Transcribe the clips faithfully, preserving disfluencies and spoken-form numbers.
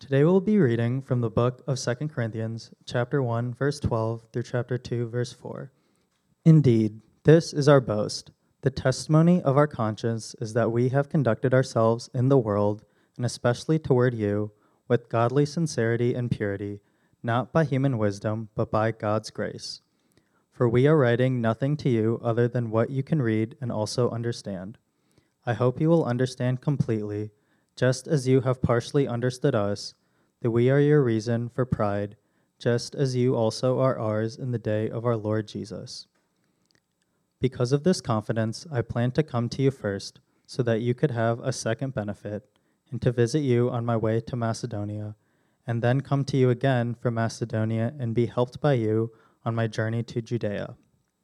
Today we'll be reading from the book of Second Corinthians, chapter one, verse twelve, through chapter two, verse four. Indeed, this is our boast. The testimony of our conscience is that we have conducted ourselves in the world, and especially toward you, with godly sincerity and purity, not by human wisdom, but by God's grace. For we are writing nothing to you other than what you can read and also understand. I hope you will understand completely, just as you have partially understood us, that we are your reason for pride, just as you also are ours in the day of our Lord Jesus. Because of this confidence, I plan to come to you first, so that you could have a second benefit, and to visit you on my way to Macedonia, and then come to you again from Macedonia and be helped by you on my journey to Judea.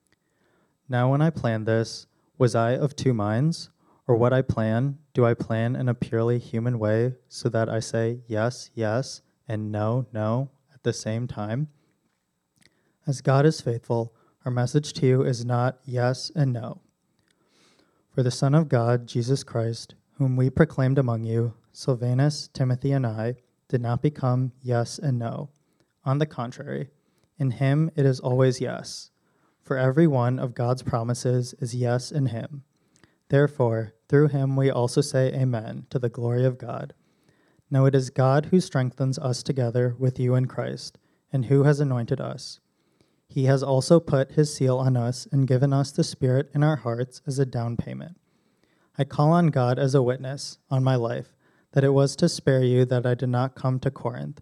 Now when I planned this, was I of two minds? Or what I plan, do I plan in a purely human way, so that I say yes, yes, and no, no at the same time? As God is faithful, our message to you is not yes and no. For the Son of God, Jesus Christ, whom we proclaimed among you, Silvanus, Timothy, and I, did not become yes and no. On the contrary, in him it is always yes. For every one of God's promises is yes in him. Therefore, through him we also say amen to the glory of God. Now it is God who strengthens us together with you in Christ, and who has anointed us. He has also put his seal on us and given us the Spirit in our hearts as a down payment. I call on God as a witness on my life that it was to spare you that I did not come to Corinth.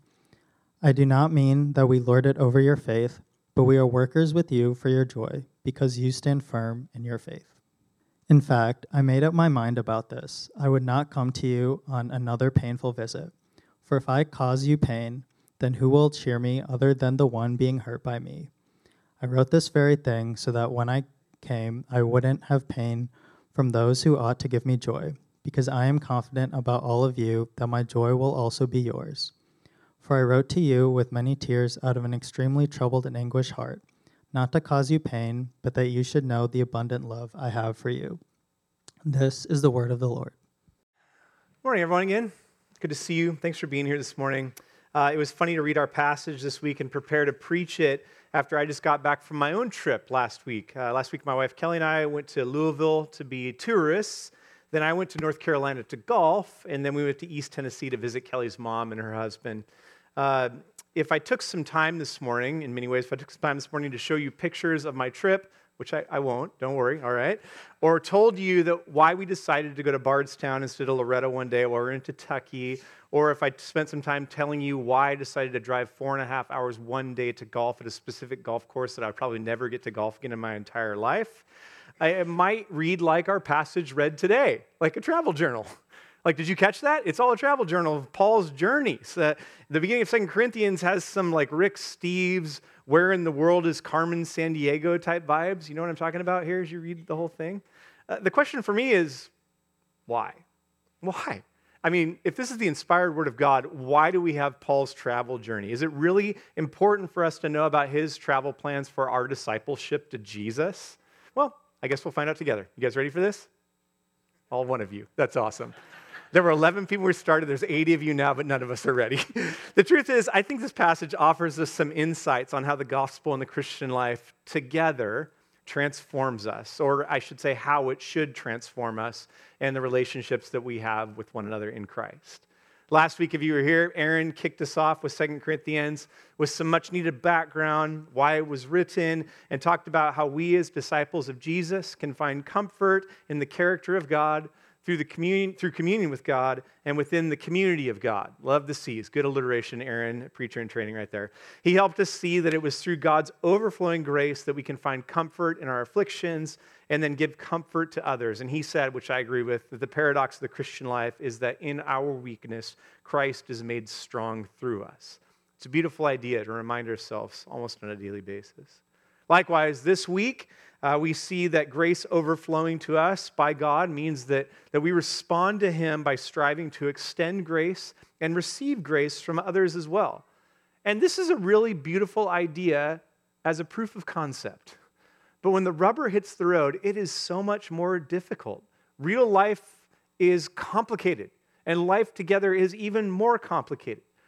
I do not mean that we lord it over your faith, but we are workers with you for your joy, because you stand firm in your faith. In fact, I made up my mind about this. I would not come to you on another painful visit. For if I cause you pain, then who will cheer me other than the one being hurt by me? I wrote this very thing so that when I came, I wouldn't have pain from those who ought to give me joy, because I am confident about all of you that my joy will also be yours. For I wrote to you with many tears out of an extremely troubled and anguished heart, not to cause you pain, but that you should know the abundant love I have for you. This is the word of the Lord. Morning, everyone, again. Good to see you. Thanks for being here this morning. Uh, it was funny to read our passage this week and prepare to preach it after I just got back from my own trip last week. Uh, last week, my wife Kelly and I went to Louisville to be tourists. Then I went to North Carolina to golf, and then we went to East Tennessee to visit Kelly's mom and her husband. Uh, if I took some time this morning, in many ways, if I took some time this morning to show you pictures of my trip, which I, I won't, don't worry, all right, or told you that why we decided to go to Bardstown instead of Loretto one day while we we're in Kentucky, or if I spent some time telling you why I decided to drive four and a half hours one day to golf at a specific golf course that I'd probably never get to golf again in my entire life, I might read like our passage read today, like a travel journal. Like, did you catch that? It's all a travel journal of Paul's journeys. Uh, the beginning of Second Corinthians has some like Rick Steves, where in the world is Carmen Sandiego type vibes. You know what I'm talking about here as you read the whole thing? Uh, the question for me is, why? Why? I mean, if this is the inspired word of God, why do we have Paul's travel journey? Is it really important for us to know about his travel plans for our discipleship to Jesus? Well, I guess we'll find out together. You guys ready for this? All one of you. That's awesome. There were eleven people who started. There's eighty of you now, but none of us are ready. The truth is, I think this passage offers us some insights on how the gospel and the Christian life together transforms us, or I should say how it should transform us and the relationships that we have with one another in Christ. Last week, if you were here, Aaron kicked us off with Second Corinthians with some much-needed background, why it was written, and talked about how we as disciples of Jesus can find comfort in the character of God through the communion, through communion with God and within the community of God. Love the C's. Good alliteration, Aaron, preacher in training right there. He helped us see that it was through God's overflowing grace that we can find comfort in our afflictions and then give comfort to others. And he said, which I agree with, that the paradox of the Christian life is that in our weakness, Christ is made strong through us. It's a beautiful idea to remind ourselves almost on a daily basis. Likewise, this week, Uh, we see that grace overflowing to us by God means that, that we respond to him by striving to extend grace and receive grace from others as well. And this is a really beautiful idea as a proof of concept. But when the rubber hits the road, it is so much more difficult. Real life is complicated, and life together is even more complicated.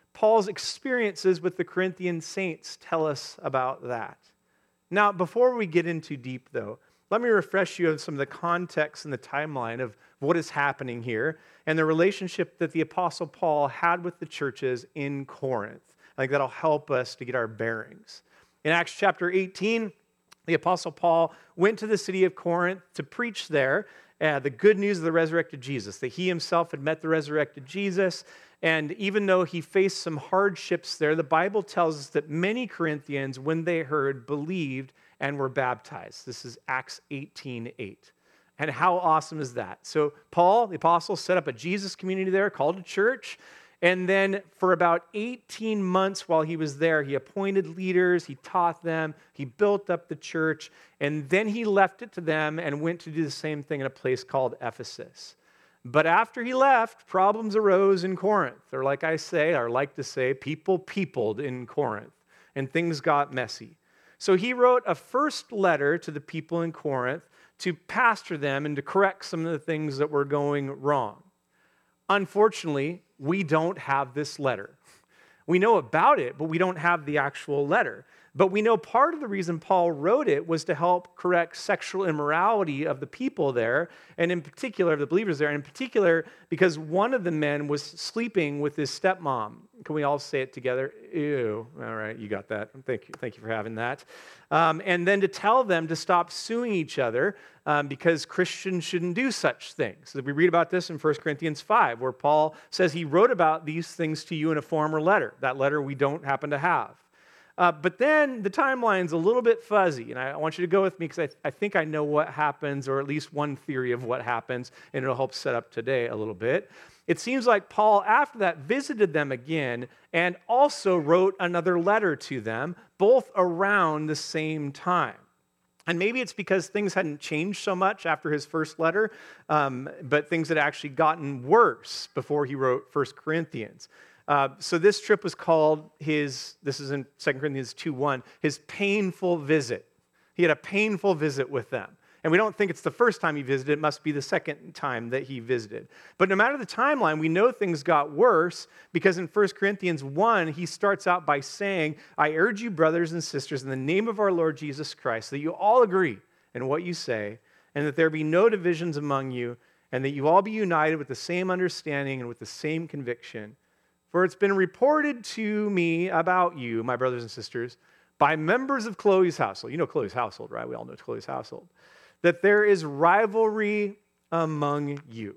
Paul's experiences with the Corinthian saints tell us about that. Now, before we get into deep, though, let me refresh you of some of the context and the timeline of what is happening here and the relationship that the Apostle Paul had with the churches in Corinth. I think that'll help us to get our bearings. In Acts chapter eighteen, the Apostle Paul went to the city of Corinth to preach there uh, the good news of the resurrected Jesus, that he himself had met the resurrected Jesus. And even though he faced some hardships there, the Bible tells us that many Corinthians, when they heard, believed and were baptized. This is Acts eighteen eight. And how awesome is that? So Paul, the apostle, set up a Jesus community there called a church. And then for about eighteen months while he was there, he appointed leaders, he taught them, he built up the church, and then he left it to them and went to do the same thing in a place called Ephesus. But after he left, problems arose in Corinth. Or like I say, or like to say, people peopled in Corinth, and things got messy. So he wrote a first letter to the people in Corinth to pastor them and to correct some of the things that were going wrong. Unfortunately, we don't have this letter. We know about it, but we don't have the actual letter. But we know part of the reason Paul wrote it was to help correct sexual immorality of the people there, and in particular, of the believers there, and in particular, because one of the men was sleeping with his stepmom. Can we all say it together? Ew. All right, you got that. Thank you. Thank you for having that. Um, and then to tell them to stop suing each other um, because Christians shouldn't do such things. So we read about this in First Corinthians five, where Paul says he wrote about these things to you in a former letter. That letter we don't happen to have. Uh, but then the timeline's a little bit fuzzy, and I want you to go with me because I, th- I think I know what happens, or at least one theory of what happens, and it'll help set up today a little bit. It seems like Paul, after that, visited them again and also wrote another letter to them, both around the same time. And maybe it's because things hadn't changed so much after his first letter, um, but things had actually gotten worse before he wrote First Corinthians. Uh, so this trip was called his, this is in Second Corinthians two one, his painful visit. He had a painful visit with them. And we don't think it's the first time he visited. It must be the second time that he visited. But no matter the timeline, we know things got worse because in First Corinthians one, he starts out by saying, I urge you, brothers and sisters, in the name of our Lord Jesus Christ, that you all agree in what you say, and that there be no divisions among you, and that you all be united with the same understanding and with the same conviction. For it's been reported to me about you, my brothers and sisters, by members of Chloe's household. You know Chloe's household, right? We all know Chloe's household. That there is rivalry among you.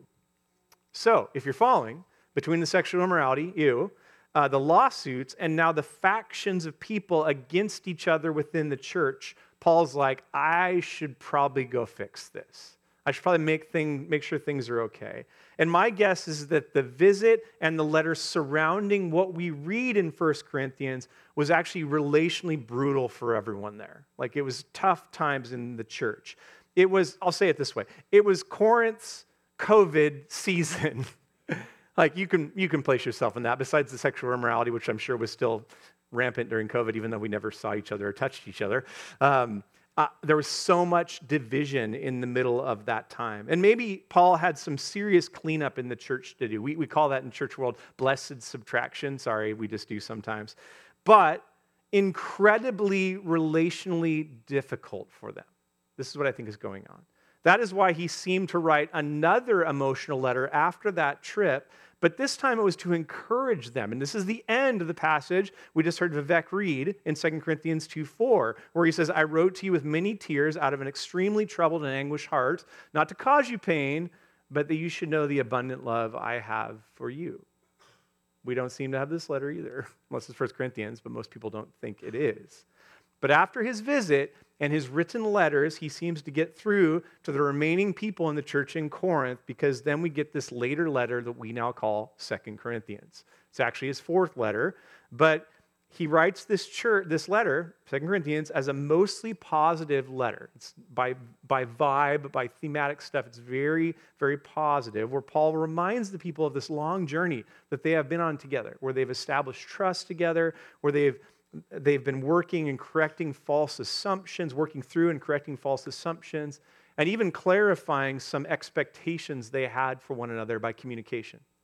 So, if you're following, between the sexual immorality, you, uh, the lawsuits, and now the factions of people against each other within the church, Paul's like, I should probably go fix this. I should probably make thing, make sure things are okay. And my guess is that the visit and the letter surrounding what we read in First Corinthians was actually relationally brutal for everyone there. Like it was tough times in the church. It was, I'll say it this way, it was Corinth's COVID season. Like you can you can place yourself in that, besides the sexual immorality, which I'm sure was still rampant during COVID, even though we never saw each other or touched each other. Um, Uh, there was so much division in the middle of that time. And maybe Paul had some serious cleanup in the church to do. We, we call that in church world blessed subtraction. Sorry, we just do sometimes. But incredibly relationally difficult for them. This is what I think is going on. That is why he seemed to write another emotional letter after that trip, but this time it was to encourage them. And this is the end of the passage we just heard Vivek read in Second Corinthians two four, where he says, I wrote to you with many tears out of an extremely troubled and anguished heart, not to cause you pain, but that you should know the abundant love I have for you. We don't seem to have this letter either, unless it's First Corinthians, but most people don't think it is. But after his visit and his written letters, he seems to get through to the remaining people in the church in Corinth, because then we get this later letter that we now call Second Corinthians. It's actually his fourth letter, but he writes this church, this letter, Second Corinthians, as a mostly positive letter. It's by, by vibe, by thematic stuff. It's very, very positive, where Paul reminds the people of this long journey that they have been on together, where they've established trust together, where they've They've been working and correcting false assumptions, working through and correcting false assumptions, and even clarifying some expectations they had for one another by communication.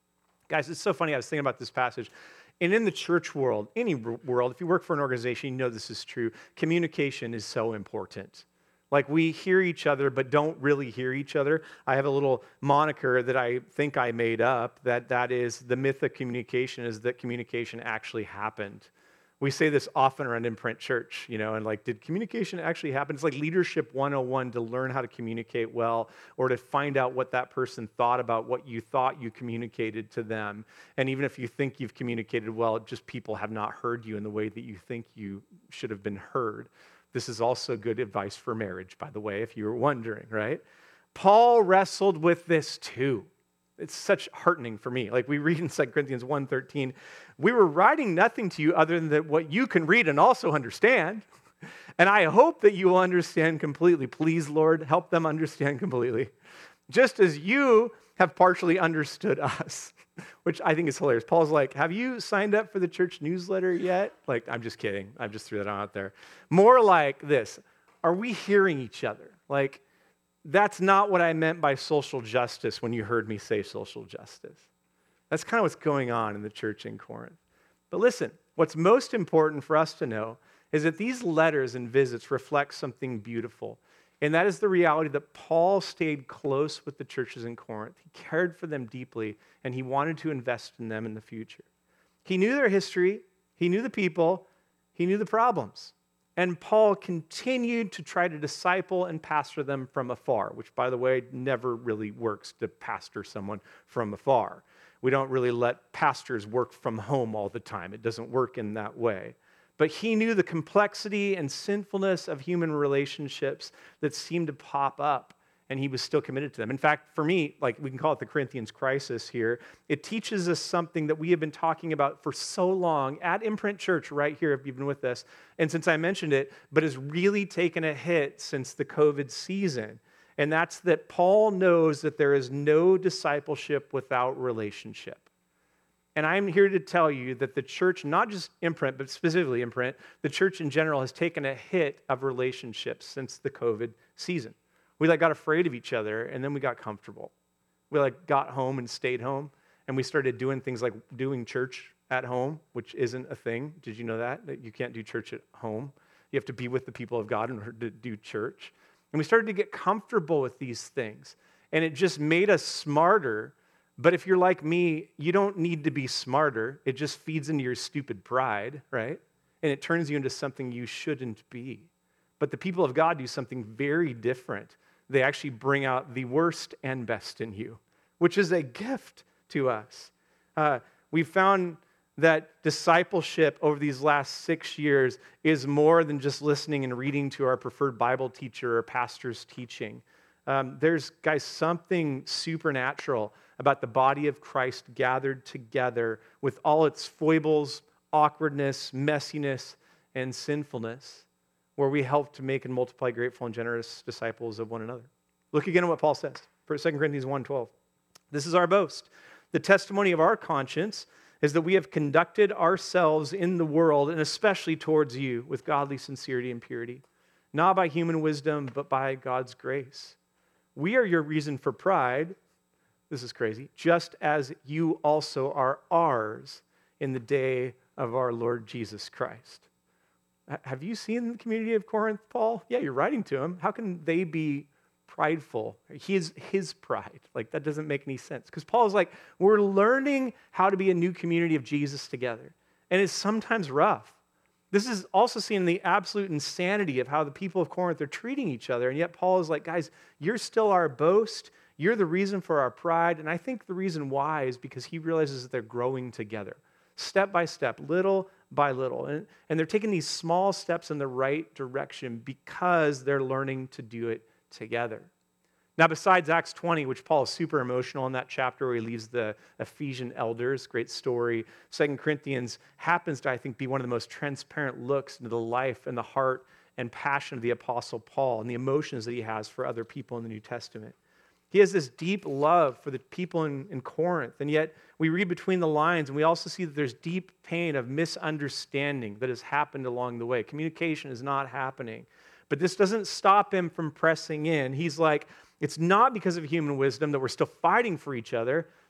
Guys, it's so funny. I was thinking about this passage. And in the church world, any world, if you work for an organization, you know this is true. Communication is so important. Like we hear each other, but don't really hear each other. I have a little moniker that I think I made up, that that is the myth of communication is that communication actually happened. We say this often around Imprint Church, you know, and like, did communication actually happen? It's like leadership one oh one to learn how to communicate well or to find out what that person thought about what you thought you communicated to them. And even if you think you've communicated well, just people have not heard you in the way that you think you should have been heard. This is also good advice for marriage, by the way, if you were wondering, right? Paul wrestled with this too. It's such heartening for me. Like we read in Second Corinthians one thirteen, we were writing nothing to you other than what you can read and also understand. And I hope that you will understand completely. Please, Lord, help them understand completely. Just as you have partially understood us, which I think is hilarious. Paul's like, have you signed up for the church newsletter yet? Like, I'm just kidding. I just threw that out there. More like this. Are we hearing each other? Like, that's not what I meant by social justice when you heard me say social justice. That's kind of what's going on in the church in Corinth. But listen, what's most important for us to know is that these letters and visits reflect something beautiful. And that is the reality that Paul stayed close with the churches in Corinth. He cared for them deeply, and he wanted to invest in them in the future. He knew their history, he knew the people, he knew the problems. And Paul continued to try to disciple and pastor them from afar, which, by the way, never really works to pastor someone from afar. We don't really let pastors work from home all the time. It doesn't work in that way. But he knew the complexity and sinfulness of human relationships that seemed to pop up, and he was still committed to them. In fact, for me, like we can call it the Corinthians crisis here, it teaches us something that we have been talking about for so long at Imprint Church right here, if you've been with us, and since I mentioned it, but has really taken a hit since the COVID season. And that's that Paul knows that there is no discipleship without relationship. And I'm here to tell you that the church, not just Imprint, but specifically Imprint, the church in general has taken a hit of relationships since the COVID season. We like got afraid of each other, and then we got comfortable. We like got home and stayed home, and we started doing things like doing church at home, which isn't a thing. Did you know that? That you can't do church at home. You have to be with the people of God in order to do church. And we started to get comfortable with these things, and it just made us smarter. But if you're like me, you don't need to be smarter. It just feeds into your stupid pride, right? And it turns you into something you shouldn't be. But the people of God do something very different. They actually bring out the worst and best in you, which is a gift to us. Uh, we found that discipleship over these last six years is more than just listening and reading to our preferred Bible teacher or pastor's teaching. Um, there's, guys, something supernatural about the body of Christ gathered together with all its foibles, awkwardness, messiness, and sinfulness, where we help to make and multiply grateful and generous disciples of one another. Look again at what Paul says, Second Corinthians one twelve. This is our boast. The testimony of our conscience is that we have conducted ourselves in the world, and especially towards you, with godly sincerity and purity, not by human wisdom, but by God's grace. We are your reason for pride, this is crazy, just as you also are ours in the day of our Lord Jesus Christ. Have you seen the community of Corinth, Paul? Yeah, you're writing to them. How can they be prideful? He is his pride. Like, that doesn't make any sense. Because Paul is like, we're learning how to be a new community of Jesus together. And it's sometimes rough. This is also seen in the absolute insanity of how the people of Corinth are treating each other. And yet Paul is like, guys, you're still our boast. You're the reason for our pride. And I think the reason why is because he realizes that they're growing together, step by step, little by little. And, and they're taking these small steps in the right direction because they're learning to do it together. Now, besides Acts twenty, which Paul is super emotional in that chapter where he leaves the Ephesian elders, great story, Second Corinthians happens to, I think, be one of the most transparent looks into the life and the heart and passion of the Apostle Paul and the emotions that he has for other people in the New Testament. He has this deep love for the people in, in Corinth, and yet we read between the lines, and we also see that there's deep pain of misunderstanding that has happened along the way. Communication is not happening. But this doesn't stop him from pressing in. He's like, it's not because of human wisdom that we're still fighting for each other.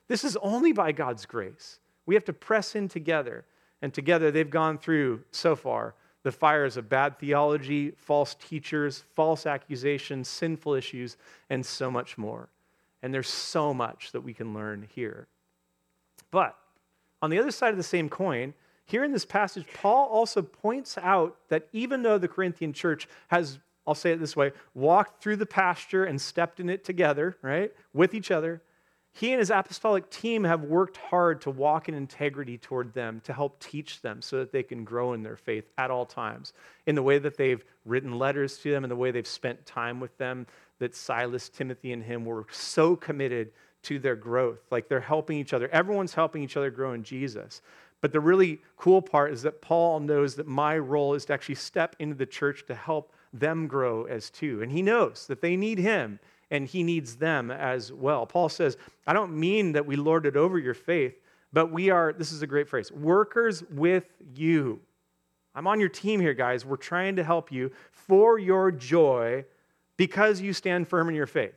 This is only by God's grace. We have to press in together. And together they've gone through, so far, the fires of bad theology, false teachers, false accusations, sinful issues, and so much more. And there's so much that we can learn here. But on the other side of the same coin, here in this passage, Paul also points out that even though the Corinthian church has, I'll say it this way, walked through the pasture and stepped in it together, right, with each other, he and his apostolic team have worked hard to walk in integrity toward them, to help teach them so that they can grow in their faith at all times, in the way that they've written letters to them, in the way they've spent time with them, that Silas, Timothy, and him were so committed to their growth. Like they're helping each other. Everyone's helping each other grow in Jesus. But the really cool part is that Paul knows that my role is to actually step into the church to help them grow as too. And he knows that they need him and he needs them as well. Paul says, I don't mean that we lord it over your faith, but we are, this is a great phrase, workers with you. I'm on your team here, guys. We're trying to help you for your joy because you stand firm in your faith.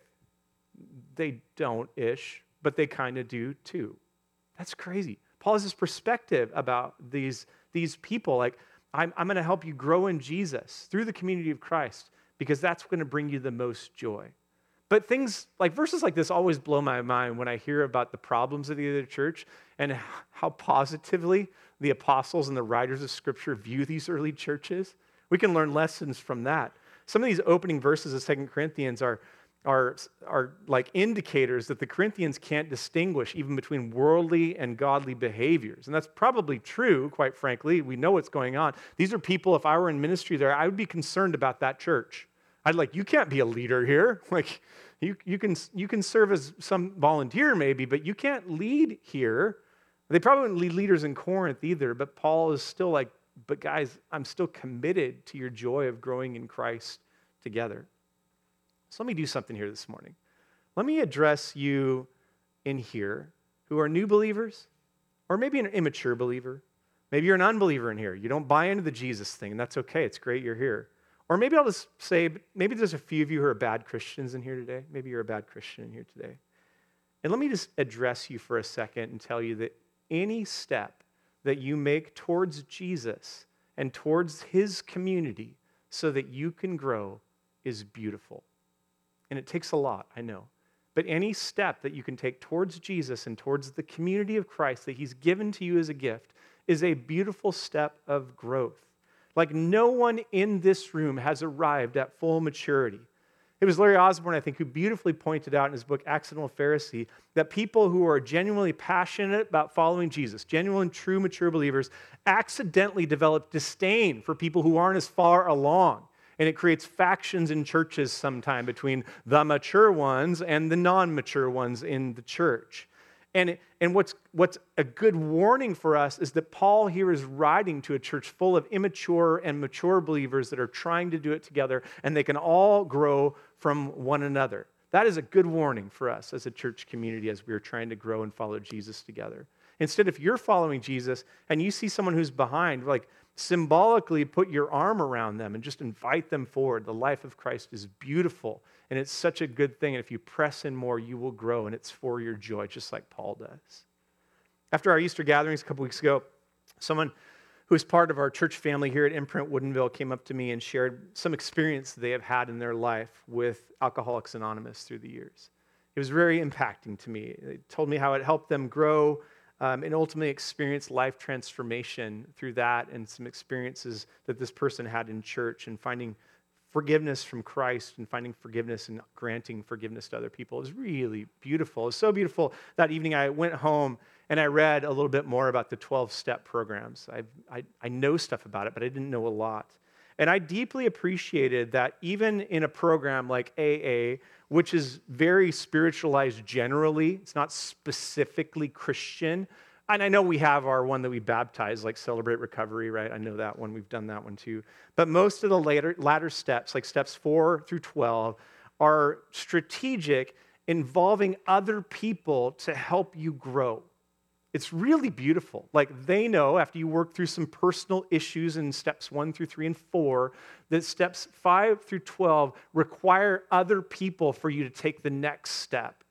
They don't-ish, but they kind of do too. That's crazy. Paul has this perspective about these, these people. Like, I'm, I'm going to help you grow in Jesus through the community of Christ because that's going to bring you the most joy. But things like verses like this always blow my mind when I hear about the problems of the other church and how positively the apostles and the writers of Scripture view these early churches. We can learn lessons from that. Some of these opening verses of Second Corinthians are Are, are like indicators that the Corinthians can't distinguish even between worldly and godly behaviors. And that's probably true, quite frankly. We know what's going on. These are people, if I were in ministry there, I would be concerned about that church. I'd like, you can't be a leader here. Like, you, you, can, you can serve as some volunteer maybe, but you can't lead here. They probably wouldn't lead leaders in Corinth either, but Paul is still like, but guys, I'm still committed to your joy of growing in Christ together. So let me do something here this morning. Let me address you in here who are new believers, or maybe an immature believer. Maybe you're an unbeliever in here. You don't buy into the Jesus thing, and that's okay. It's great you're here. Or maybe I'll just say, maybe there's a few of you who are bad Christians in here today. Maybe you're a bad Christian in here today. And let me just address you for a second and tell you that any step that you make towards Jesus and towards his community so that you can grow is beautiful. And it takes a lot, I know. But any step that you can take towards Jesus and towards the community of Christ that he's given to you as a gift is a beautiful step of growth. Like no one in this room has arrived at full maturity. It was Larry Osborne, I think, who beautifully pointed out in his book, Accidental Pharisee, that people who are genuinely passionate about following Jesus, genuine, true, mature believers, accidentally develop disdain for people who aren't as far along. And it creates factions in churches sometime between the mature ones and the non-mature ones in the church. And, it, and what's, what's a good warning for us is that Paul here is writing to a church full of immature and mature believers that are trying to do it together, and they can all grow from one another. That is a good warning for us as a church community as we are trying to grow and follow Jesus together. Instead, if you're following Jesus and you see someone who's behind, like, symbolically put your arm around them and just invite them forward. The life of Christ is beautiful, and it's such a good thing. And if you press in more, you will grow, and it's for your joy, just like Paul does. After our Easter gatherings a couple weeks ago, someone who is part of our church family here at Imprint Woodinville came up to me and shared some experience they have had in their life with Alcoholics Anonymous through the years. It was very impacting to me. They told me how it helped them grow Um, and ultimately experience life transformation through that and some experiences that this person had in church and finding forgiveness from Christ and finding forgiveness and granting forgiveness to other people. It was really beautiful. It was so beautiful. That evening I went home and I read a little bit more about the twelve-step programs. I've, I, I know stuff about it, but I didn't know a lot. And I deeply appreciated that even in a program like A A, which is very spiritualized generally, it's not specifically Christian. And I know we have our one that we baptize, like Celebrate Recovery, right? I know that one. We've done that one too. But most of the later, latter steps, like steps four through twelve, are strategic, involving other people to help you grow. It's really beautiful. Like they know after you work through some personal issues in steps one through three and four, that steps five through twelve require other people for you to take the next step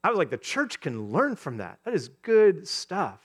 I was like, the church can learn from that. That is good stuff.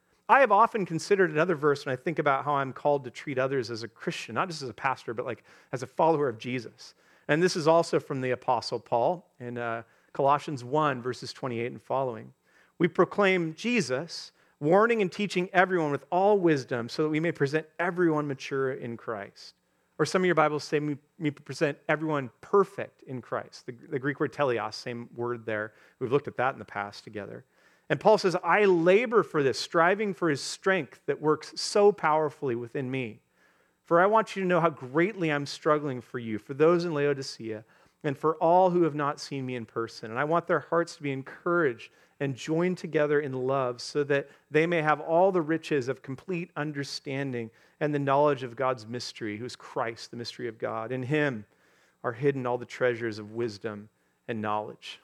I have often considered another verse when I think about how I'm called to treat others as a Christian, not just as a pastor, but like as a follower of Jesus. And this is also from the Apostle Paul in uh, Colossians one, verses twenty-eight and following. We proclaim Jesus, warning and teaching everyone with all wisdom so that we may present everyone mature in Christ. Or some of your Bibles say we, we present everyone perfect in Christ. The, the Greek word teleos, same word there. We've looked at that in the past together. And Paul says, I labor for this, striving for his strength that works so powerfully within me. For I want you to know how greatly I'm struggling for you, for those in Laodicea, and for all who have not seen me in person. And I want their hearts to be encouraged and joined together in love so that they may have all the riches of complete understanding and the knowledge of God's mystery, who is Christ, the mystery of God. In him are hidden all the treasures of wisdom and knowledge.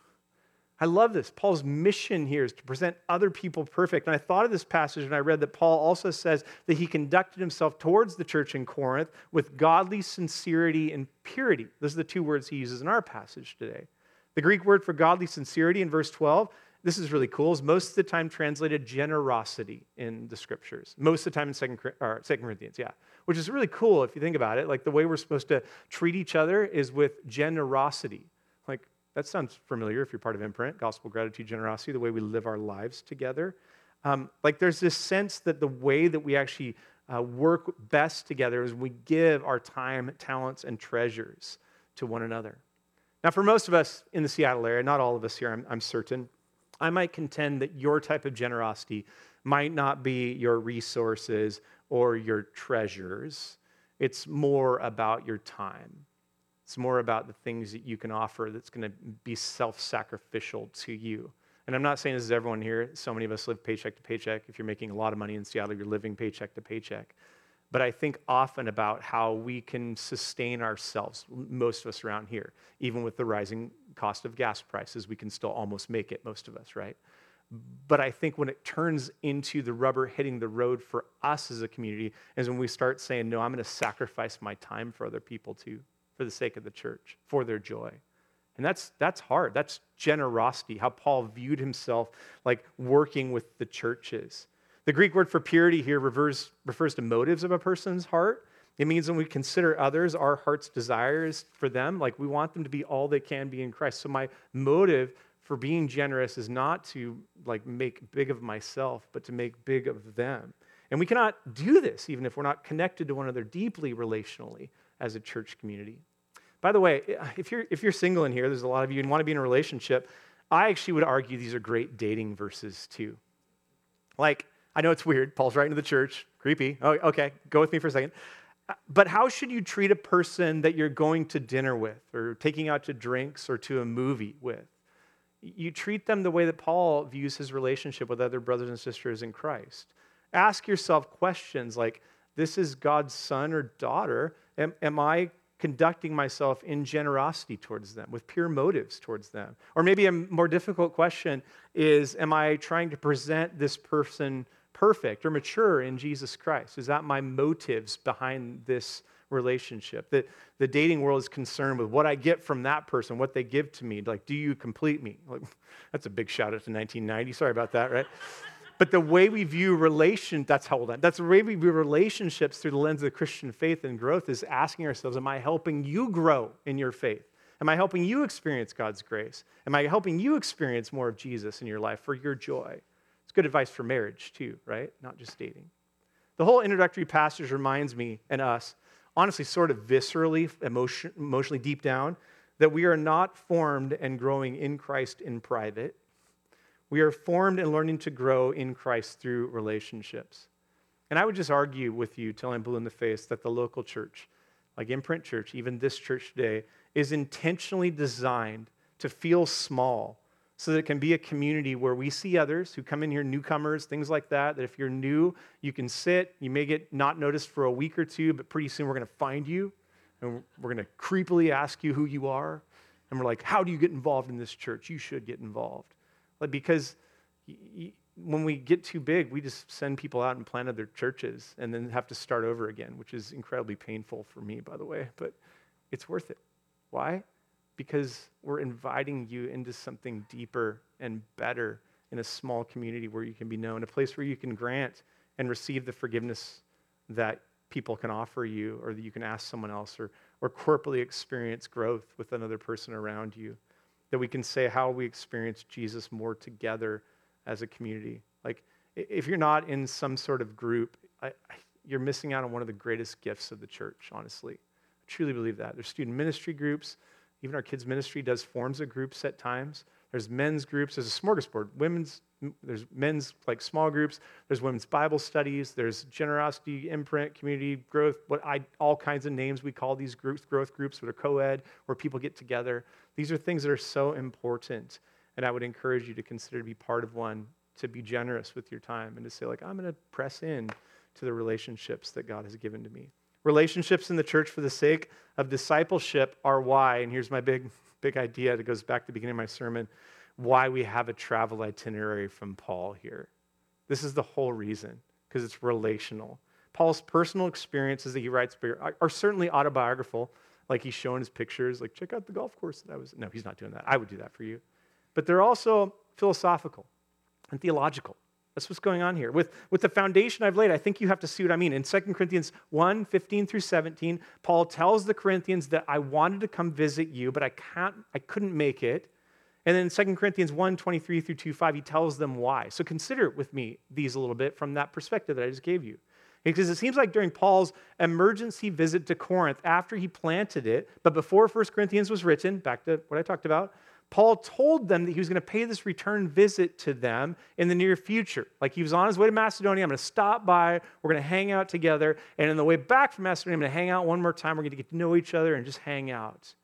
I love this. Paul's mission here is to present other people perfect. And I thought of this passage when I read that Paul also says that he conducted himself towards the church in Corinth with godly sincerity and purity. Those are the two words he uses in our passage today. The Greek word for godly sincerity in verse twelve, this is really cool, is most of the time translated generosity in the scriptures. Most of the time in Second Corinthians, yeah. Which is really cool if you think about it. Like the way we're supposed to treat each other is with generosity. Like, that sounds familiar if you're part of Imprint, gospel, gratitude, generosity, the way we live our lives together. Um, like there's this sense that the way that we actually uh, work best together is we give our time, talents, and treasures to one another. Now, for most of us in the Seattle area, not all of us here, I'm, I'm certain, I might contend that your type of generosity might not be your resources or your treasures. It's more about your time. It's more about the things that you can offer that's going to be self-sacrificial to you. And I'm not saying this is everyone here. So many of us live paycheck to paycheck. If you're making a lot of money in Seattle, you're living paycheck to paycheck. But I think often about how we can sustain ourselves, most of us around here. Even with the rising cost of gas prices, we can still almost make it, most of us, right? But I think when it turns into the rubber hitting the road for us as a community is when we start saying, no, I'm going to sacrifice my time for other people too, for the sake of the church, for their joy. And that's that's hard. That's generosity, how Paul viewed himself like working with the churches. The Greek word for purity here refers, refers to motives of a person's heart. It means when we consider others, our heart's desires for them, like we want them to be all they can be in Christ. So my motive for being generous is not to like make big of myself, but to make big of them. And we cannot do this even if we're not connected to one another deeply relationally as a church community. By the way, if you're if you're single in here, there's a lot of you and want to be in a relationship, I actually would argue these are great dating verses too. Like, I know it's weird. Paul's writing to the church. Creepy. Oh, okay, go with me for a second. But how should you treat a person that you're going to dinner with or taking out to drinks or to a movie with? You treat them the way that Paul views his relationship with other brothers and sisters in Christ. Ask yourself questions like, this is God's son or daughter. Am, am I conducting myself in generosity towards them, with pure motives towards them? Or maybe a more difficult question is, am I trying to present this person perfect or mature in Jesus Christ? Is that my motives behind this relationship? That the dating world is concerned with what I get from that person, what they give to me. Like, do you complete me? Like, that's a big shout out to nineteen ninety. Sorry about that, right? But the way we view relation, that's how old I am. That's the way we view relationships through the lens of Christian faith and growth is asking ourselves, am I helping you grow in your faith? Am I helping you experience God's grace? Am I helping you experience more of Jesus in your life for your joy? It's good advice for marriage too, right? Not just dating. The whole introductory passage reminds me and us, honestly, sort of viscerally, emotion, emotionally deep down, that we are not formed and growing in Christ in private. We are formed and learning to grow in Christ through relationships. And I would just argue with you till I'm blue in the face that the local church, like Imprint Church, even this church today, is intentionally designed to feel small so that it can be a community where we see others who come in here, newcomers, things like that, that if you're new, you can sit, you may get not noticed for a week or two, but pretty soon we're going to find you, and we're going to creepily ask you who you are, and we're like, how do you get involved in this church? You should get involved. Like, because y- y- when we get too big, we just send people out and plant other churches and then have to start over again, which is incredibly painful for me, by the way, but it's worth it. Why? because we're inviting you into something deeper and better in a small community where you can be known, a place where you can grant and receive the forgiveness that people can offer you, or that you can ask someone else, or, or corporately experience growth with another person around you, that we can say how we experience Jesus more together as a community. Like, if you're not in some sort of group, I, I, you're missing out on one of the greatest gifts of the church, honestly. I truly believe that. There's student ministry groups. Even our kids' ministry does forms of groups at times. There's men's groups. There's a smorgasbord. Women's, there's men's like small groups. There's women's Bible studies. There's generosity, imprint, community growth. What I all kinds of names we call these groups, growth groups, that are co-ed, where people get together. These are things that are so important, and I would encourage you to consider to be part of one, to be generous with your time, and to say, like, I'm going to press in to the relationships that God has given to me. Relationships in the church for the sake of discipleship are why, and here's my big, big idea that goes back to the beginning of my sermon, why we have a travel itinerary from Paul here. This is the whole reason, because it's relational. Paul's personal experiences that he writes are, are certainly autobiographical, like he's showing his pictures, like, check out the golf course that I was, no, he's not doing that. I would do that for you. But they're also philosophical and theological. That's what's going on here. With, with the foundation I've laid, I think you have to see what I mean. In Second Corinthians one, fifteen through seventeen, Paul tells the Corinthians that I wanted to come visit you, but I can't, I couldn't make it. And then in Second Corinthians one, twenty-three through two, five, he tells them why. So consider with me these a little bit from that perspective that I just gave you. Because it seems like during Paul's emergency visit to Corinth, after he planted it, but before First Corinthians was written, back to what I talked about, Paul told them that he was going to pay this return visit to them in the near future. Like, he was on his way to Macedonia. I'm going to stop by. We're going to hang out together. And on the way back from Macedonia, I'm going to hang out one more time. We're going to get to know each other and just hang out.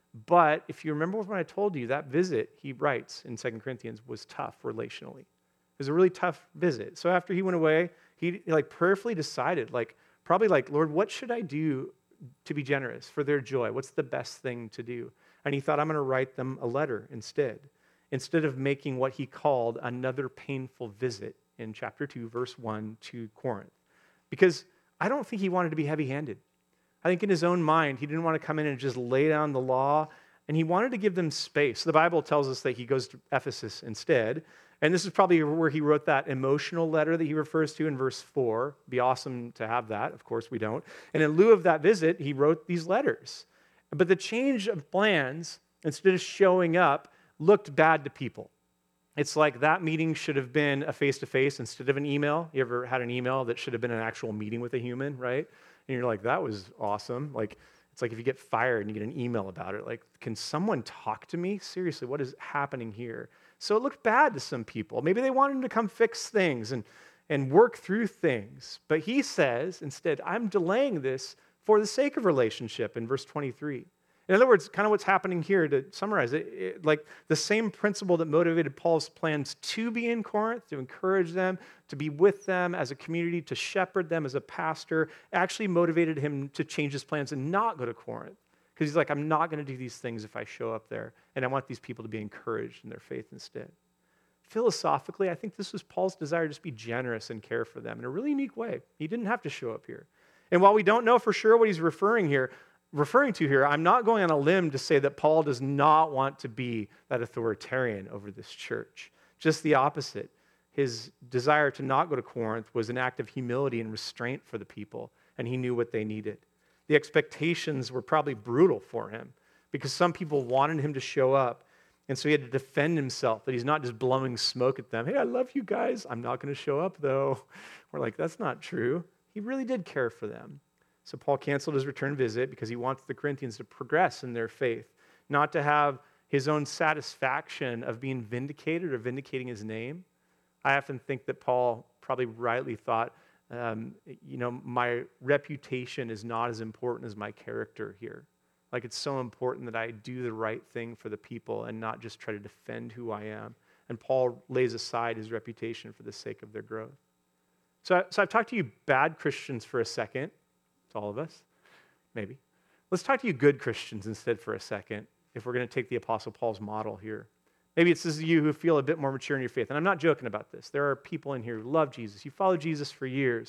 But if you remember what I told you, that visit, he writes in Second Corinthians, was tough relationally. It was a really tough visit. So after he went away, he like prayerfully decided, like, probably like, Lord, what should I do to be generous for their joy? What's the best thing to do? And he thought, I'm going to write them a letter instead, instead of making what he called another painful visit in chapter two, verse one to Corinth. Because I don't think he wanted to be heavy-handed. I think in his own mind, he didn't want to come in and just lay down the law, and he wanted to give them space. The Bible tells us that he goes to Ephesus instead, and this is probably where he wrote that emotional letter that he refers to in verse four. It'd be awesome to have that. Of course, we don't. And in lieu of that visit, he wrote these letters. But the change of plans, instead of showing up, looked bad to people. It's like that meeting should have been a face-to-face instead of an email. You ever had an email that should have been an actual meeting with a human, right? And you're like, that was awesome. Like, it's like if you get fired and you get an email about it. Like, can someone talk to me? Seriously, what is happening here? So it looked bad to some people. Maybe they wanted him to come fix things and, and work through things. But he says, instead, I'm delaying this for the sake of relationship in verse twenty-three. In other words, kind of what's happening here, to summarize it, it, like the same principle that motivated Paul's plans to be in Corinth, to encourage them, to be with them as a community, to shepherd them as a pastor, actually motivated him to change his plans and not go to Corinth. Because he's like, I'm not going to do these things if I show up there, and I want these people to be encouraged in their faith instead. Philosophically, I think this was Paul's desire to just be generous and care for them in a really unique way. He didn't have to show up here. And while we don't know for sure what he's referring here, referring to here, I'm not going on a limb to say that Paul does not want to be that authoritarian over this church. Just the opposite. His desire to not go to Corinth was an act of humility and restraint for the people, and he knew what they needed. The expectations were probably brutal for him because some people wanted him to show up, and so he had to defend himself, that he's not just blowing smoke at them. Hey, I love you guys. I'm not going to show up, though. We're like, that's not true. He really did care for them. So Paul canceled his return visit because he wants the Corinthians to progress in their faith, not to have his own satisfaction of being vindicated or vindicating his name. I often think that Paul probably rightly thought, um, you know, my reputation is not as important as my character here. Like, it's so important that I do the right thing for the people and not just try to defend who I am. And Paul lays aside his reputation for the sake of their growth. So, so I've talked to you bad Christians for a second. It's all of us, maybe. Let's talk to you good Christians instead for a second, if we're going to take the Apostle Paul's model here. Maybe it's this is you who feel a bit more mature in your faith. And I'm not joking about this. There are people in here who love Jesus. You follow Jesus for years.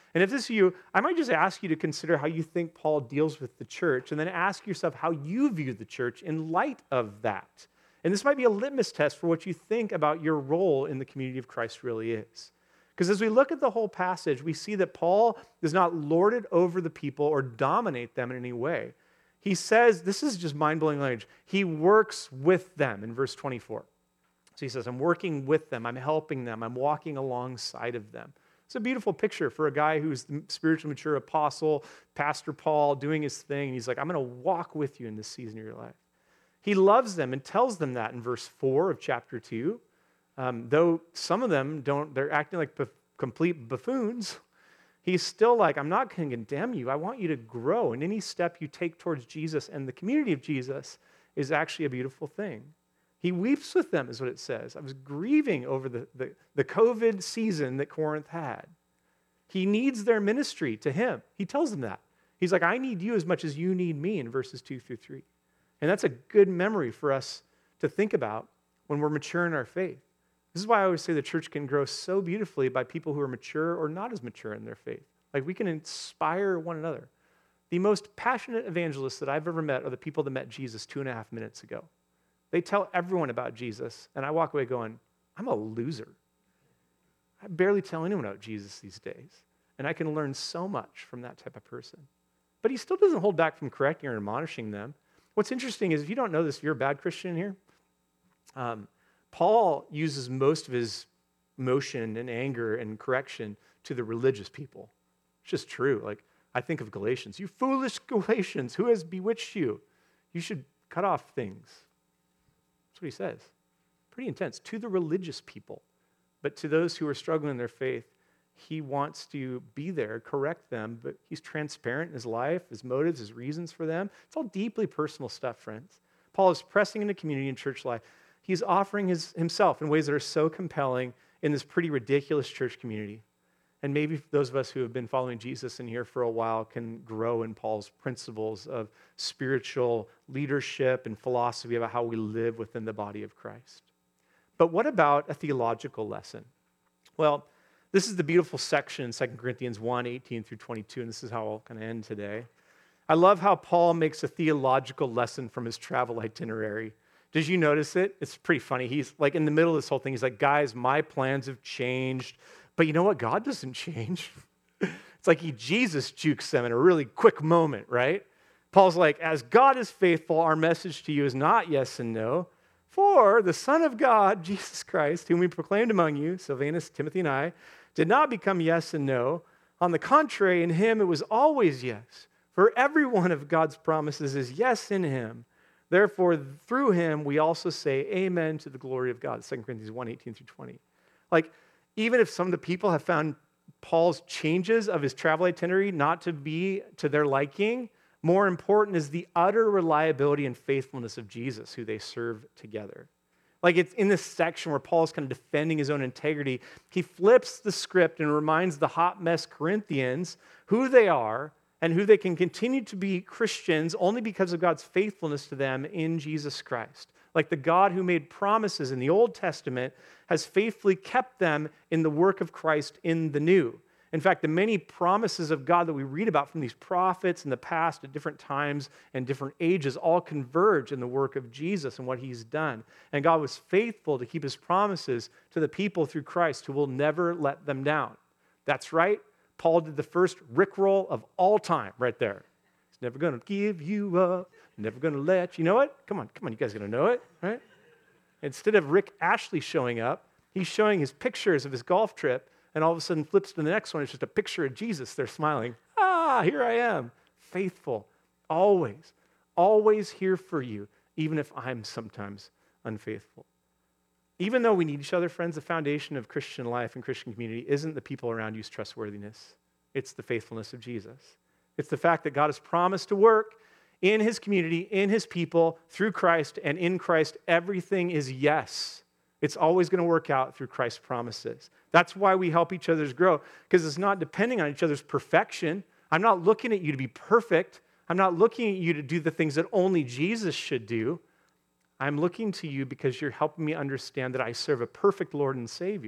And if this is you, I might just ask you to consider how you think Paul deals with the church, and then ask yourself how you view the church in light of that. And this might be a litmus test for what you think about your role in the community of Christ really is. Because as we look at the whole passage, we see that Paul does not lord it over the people or dominate them in any way. He says, this is just mind-blowing language, he works with them in verse twenty-four. So he says, I'm working with them, I'm helping them, I'm walking alongside of them. It's a beautiful picture for a guy who's the spiritually mature apostle, Pastor Paul, doing his thing. He's like, I'm going to walk with you in this season of your life. He loves them and tells them that in verse four of chapter two. Um, though some of them don't, they're acting like buf- complete buffoons. He's still like, I'm not going to condemn you. I want you to grow. And any step you take towards Jesus and the community of Jesus is actually a beautiful thing. He weeps with them, is what it says. I was grieving over the, the, the COVID season that Corinth had. He needs their ministry to him. He tells them that. He's like, I need you as much as you need me in verses two through three. And that's a good memory for us to think about when we're mature in our faith. This is why I always say the church can grow so beautifully by people who are mature or not as mature in their faith. Like we can inspire one another. The most passionate evangelists that I've ever met are the people that met Jesus two and a half minutes ago. They tell everyone about Jesus, and I walk away going, I'm a loser. I barely tell anyone about Jesus these days, and I can learn so much from that type of person. But he still doesn't hold back from correcting or admonishing them. What's interesting is if you don't know this, if you're a bad Christian here, um, Paul uses most of his motion and anger and correction to the religious people. It's just true. Like, I think of Galatians. You foolish Galatians, who has bewitched you? You should cut off things. That's what he says. Pretty intense. To the religious people. But to those who are struggling in their faith, he wants to be there, correct them, but he's transparent in his life, his motives, his reasons for them. It's all deeply personal stuff, friends. Paul is pressing into community and church life. He's offering his, himself in ways that are so compelling in this pretty ridiculous church community. And maybe those of us who have been following Jesus in here for a while can grow in Paul's principles of spiritual leadership and philosophy about how we live within the body of Christ. But what about a theological lesson? Well, this is the beautiful section in Second Corinthians one, eighteen through twenty-two, and this is how I'll kind of end today. I love how Paul makes a theological lesson from his travel itinerary. Did you notice it? It's pretty funny. He's like in the middle of this whole thing, he's like, guys, my plans have changed. But you know what? God doesn't change. It's like he Jesus jukes them in a really quick moment, right? Paul's like, as God is faithful, our message to you is not yes and no. For the Son of God, Jesus Christ, whom we proclaimed among you, Silvanus, Timothy, and I, did not become yes and no. On the contrary, in him it was always yes. For every one of God's promises is yes in him. Therefore, through him, we also say amen to the glory of God. Second Corinthians one, eighteen through twenty. Like, even if some of the people have found Paul's changes of his travel itinerary not to be to their liking, more important is the utter reliability and faithfulness of Jesus, who they serve together. Like it's in this section where Paul's kind of defending his own integrity. He flips the script and reminds the hot mess Corinthians who they are and who they can continue to be Christians only because of God's faithfulness to them in Jesus Christ. Like the God who made promises in the Old Testament has faithfully kept them in the work of Christ in the New. In fact, the many promises of God that we read about from these prophets in the past at different times and different ages all converge in the work of Jesus and what he's done. And God was faithful to keep his promises to the people through Christ who will never let them down. That's right. Paul did the first rickroll of all time right there. He's never going to give you up, never going to let you. You know what? Come on, come on, you guys are going to know it, right? Instead of Rick Ashley showing up, he's showing his pictures of his golf trip, and all of a sudden flips to the next one. It's just a picture of Jesus. They're smiling. Ah, here I am. Faithful. Always. Always here for you, even if I'm sometimes unfaithful. Even though we need each other, friends, the foundation of Christian life and Christian community isn't the people around you's trustworthiness. It's the faithfulness of Jesus. It's the fact that God has promised to work in his community, in his people, through Christ, and in Christ, everything is yes. It's always going to work out through Christ's promises. That's why we help each other's grow, because it's not depending on each other's perfection. I'm not looking at you to be perfect. I'm not looking at you to do the things that only Jesus should do. I'm looking to you because you're helping me understand that I serve a perfect Lord and Savior.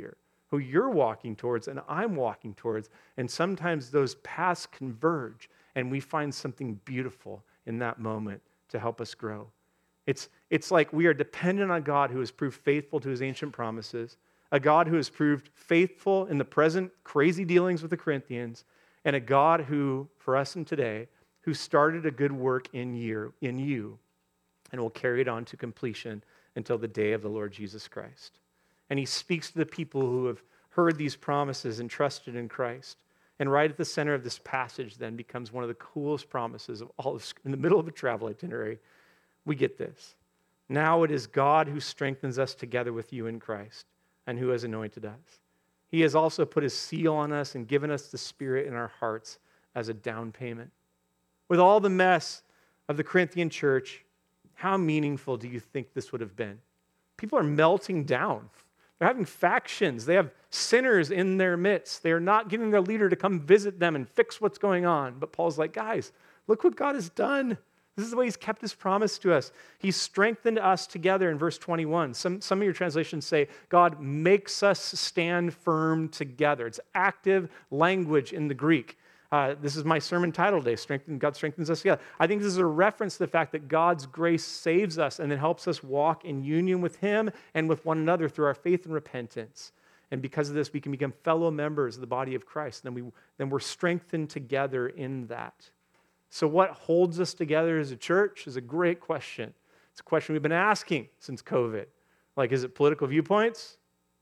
who you're walking towards and I'm walking towards. And sometimes those paths converge and we find something beautiful in that moment to help us grow. It's, it's like we are dependent on God who has proved faithful to his ancient promises, a God who has proved faithful in the present crazy dealings with the Corinthians, and a God who, for us in today, who started a good work in you, in you and will carry it on to completion until the day of the Lord Jesus Christ. And he speaks to the people who have heard these promises and trusted in Christ. And right at the center of this passage then becomes one of the coolest promises of all of, in the middle of a travel itinerary. We get this. Now it is God who strengthens us together with you in Christ and who has anointed us. He has also put his seal on us and given us the Spirit in our hearts as a down payment. With all the mess of the Corinthian church, how meaningful do you think this would have been? People are melting down. They're having factions. They have sinners in their midst. They are not getting their leader to come visit them and fix what's going on. But Paul's like, guys, look what God has done. This is the way he's kept his promise to us. He's strengthened us together in verse twenty-one. Some, some of your translations say, God makes us stand firm together. It's active language in the Greek. Uh, this is my sermon title today, Strengthen, God strengthens us together. I think this is a reference to the fact that God's grace saves us and then helps us walk in union with him and with one another through our faith and repentance. And because of this, we can become fellow members of the body of Christ. And then, we, then we're strengthened together in that. So what holds us together as a church is a great question. It's a question we've been asking since COVID. Like, is it political viewpoints?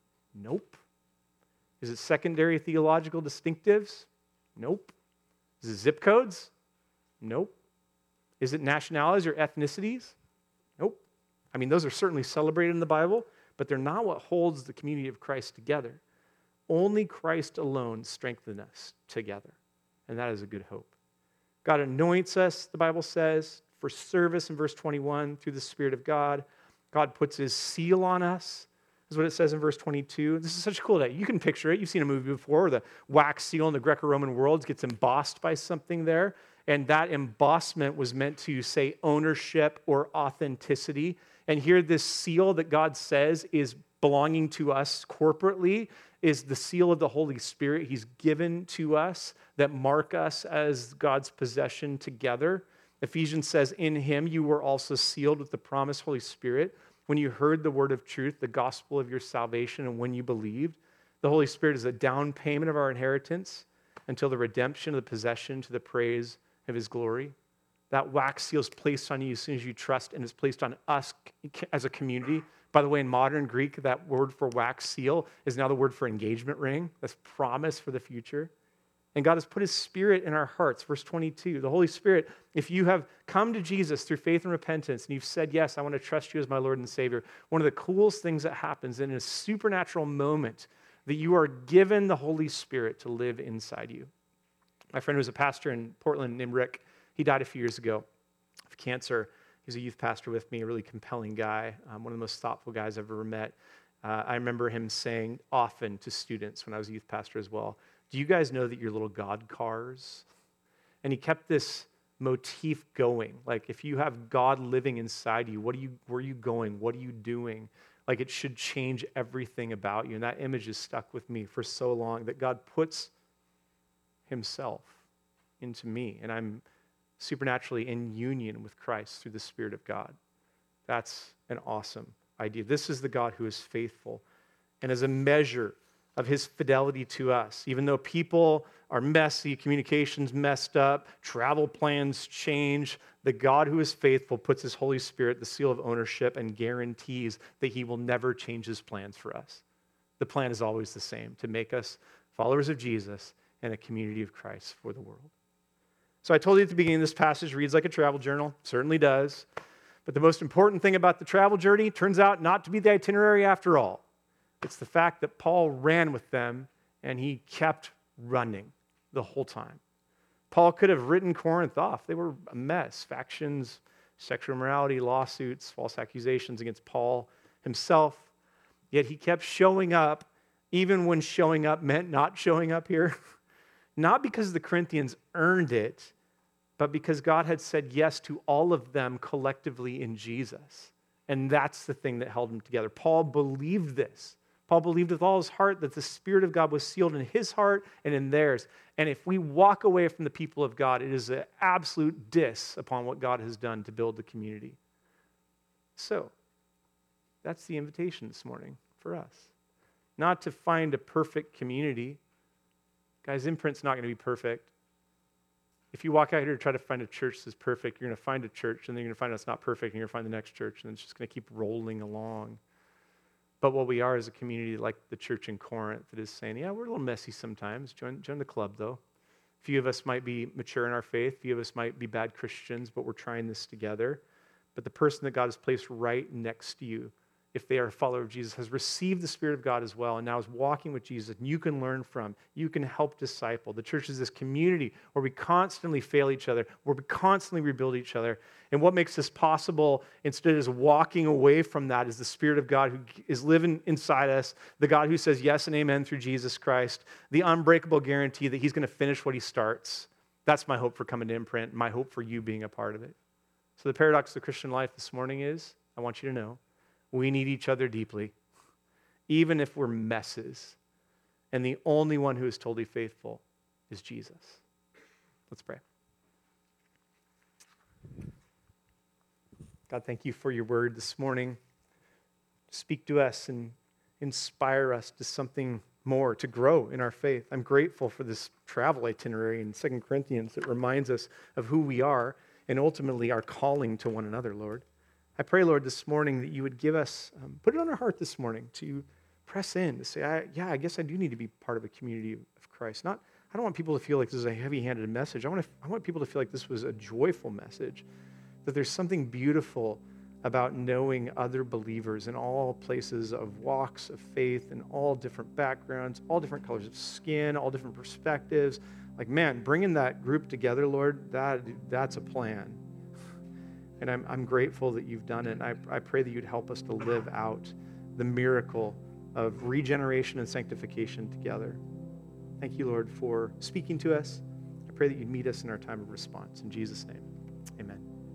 Nope. Is it secondary theological distinctives? Nope. Is it zip codes? Nope. Is it nationalities or ethnicities? Nope. I mean, those are certainly celebrated in the Bible, but they're not what holds the community of Christ together. Only Christ alone strengthens us together, and that is a good hope. God anoints us, the Bible says, for service in verse twenty-one through the Spirit of God. God puts his seal on us, is what it says in verse twenty-two. This is such a cool day. You can picture it. You've seen a movie before where the wax seal in the Greco-Roman world gets embossed by something there. And that embossment was meant to say ownership or authenticity. And here this seal that God says is belonging to us corporately is the seal of the Holy Spirit he's given to us that mark us as God's possession together. Ephesians says, in him you were also sealed with the promised Holy Spirit when you heard the word of truth, the gospel of your salvation, and when you believed. The Holy Spirit is a down payment of our inheritance until the redemption of the possession to the praise of his glory. That wax seal is placed on you as soon as you trust, and is placed on us as a community. By the way, in modern Greek, that word for wax seal is now the word for engagement ring. That's promise for the future. And God has put his Spirit in our hearts. Verse twenty-two, the Holy Spirit, if you have come to Jesus through faith and repentance, and you've said, yes, I want to trust you as my Lord and Savior, one of the coolest things that happens in a supernatural moment that you are given the Holy Spirit to live inside you. My friend was a pastor in Portland named Rick. He died a few years ago of cancer. He was a youth pastor with me, a really compelling guy, um, one of the most thoughtful guys I've ever met. Uh, I remember him saying often to students when I was a youth pastor as well, do you guys know that you're little God cars? And he kept this motif going. Like, if you have God living inside you, what are you, where are you going? What are you doing? Like, it should change everything about you. And that image has stuck with me for so long, that God puts himself into me, and I'm supernaturally in union with Christ through the Spirit of God. That's an awesome idea. This is the God who is faithful. And as a measure of his fidelity to us, even though people are messy, communications messed up, travel plans change, the God who is faithful puts his Holy Spirit, the seal of ownership, and guarantees that he will never change his plans for us. The plan is always the same, to make us followers of Jesus and a community of Christ for the world. So I told you at the beginning, this passage reads like a travel journal, certainly does. But the most important thing about the travel journey turns out not to be the itinerary after all. It's the fact that Paul ran with them and he kept running the whole time. Paul could have written Corinth off. They were a mess. Factions, sexual immorality, lawsuits, false accusations against Paul himself. Yet he kept showing up, even when showing up meant not showing up here. Not because the Corinthians earned it, but because God had said yes to all of them collectively in Jesus. And that's the thing that held them together. Paul believed this. Paul believed with all his heart that the Spirit of God was sealed in his heart and in theirs. And if we walk away from the people of God, it is an absolute diss upon what God has done to build the community. So, that's the invitation this morning for us. Not to find a perfect community. Guys, Imprint's not going to be perfect. If you walk out here to try to find a church that's perfect, you're going to find a church, and then you're going to find out it's not perfect, and you're going to find the next church, and it's just going to keep rolling along. But what we are is a community like the church in Corinth that is saying, yeah, we're a little messy sometimes. Join, join the club, though. A few of us might be mature in our faith. A few of us might be bad Christians, but we're trying this together. But the person that God has placed right next to you, if they are a follower of Jesus, has received the Spirit of God as well and now is walking with Jesus, and you can learn from, you can help disciple. The church is this community where we constantly fail each other, where we constantly rebuild each other. And what makes this possible, instead of walking away from that, is the Spirit of God who is living inside us, the God who says yes and amen through Jesus Christ, the unbreakable guarantee that he's going to finish what he starts. That's my hope for coming to Imprint, my hope for you being a part of it. So the paradox of the Christian life this morning is, I want you to know, we need each other deeply, even if we're messes. And the only one who is totally faithful is Jesus. Let's pray. God, thank you for your word this morning. Speak to us and inspire us to something more, to grow in our faith. I'm grateful for this travel itinerary in Second Corinthians that reminds us of who we are and ultimately our calling to one another, Lord. I pray, Lord, this morning that you would give us, um, put it on our heart this morning to press in, to say, I, yeah, I guess I do need to be part of a community of, of Christ. Not, I don't want people to feel like this is a heavy-handed message. I want, to, I want people to feel like this was a joyful message, that there's something beautiful about knowing other believers in all places of walks of faith and all different backgrounds, all different colors of skin, all different perspectives. Like, man, bringing that group together, Lord, that that's a plan. And I'm, I'm grateful that you've done it. And I, I pray that you'd help us to live out the miracle of regeneration and sanctification together. Thank you, Lord, for speaking to us. I pray that you'd meet us in our time of response. In Jesus' name, amen.